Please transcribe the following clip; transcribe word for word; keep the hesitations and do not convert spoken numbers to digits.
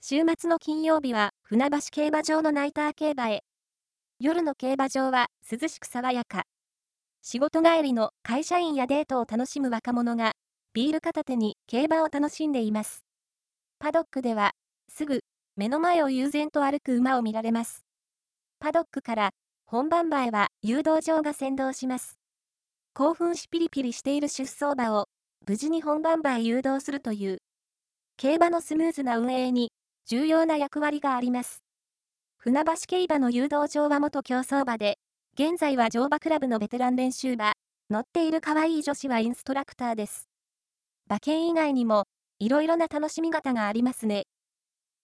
週末の金曜日は船橋競馬場のナイター競馬へ。夜の競馬場は涼しく爽やか。仕事帰りの会社員やデートを楽しむ若者がビール片手に競馬を楽しんでいます。パドックではすぐ目の前を悠然と歩く馬を見られます。パドックから本番場へは誘導場が先導します。興奮しピリピリしている出走馬を無事に本番場へ誘導するという競馬のスムーズな運営に重要な役割があります。船橋競馬の誘導場は元競走馬で、現在は乗馬クラブのベテラン練習馬。乗っている可愛い女子はインストラクターです。馬券以外にも、いろいろな楽しみ方がありますね。